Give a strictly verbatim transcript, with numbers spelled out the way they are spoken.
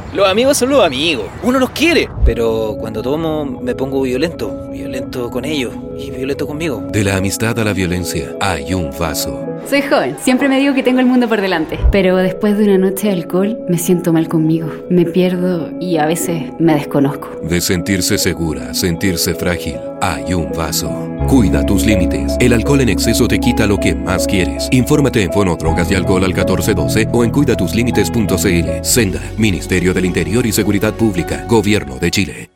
Los amigos son los amigos, uno los quiere. Pero cuando tomo me pongo violento, violento con ellos y violento conmigo. De la amistad a la violencia hay un vaso. Soy joven, siempre me digo que tengo el mundo por delante. Pero después de una noche de alcohol me siento mal conmigo. Me pierdo y a veces me desconozco. De sentirse segura, sentirse frágil, hay un vaso. Cuida tus límites. El alcohol en exceso te quita lo que más quieres. Infórmate en Fono Drogas y Alcohol al catorce doce o en cuida tus límites punto c l. Senda, Ministerio del Interior y Seguridad Pública, Gobierno de Chile.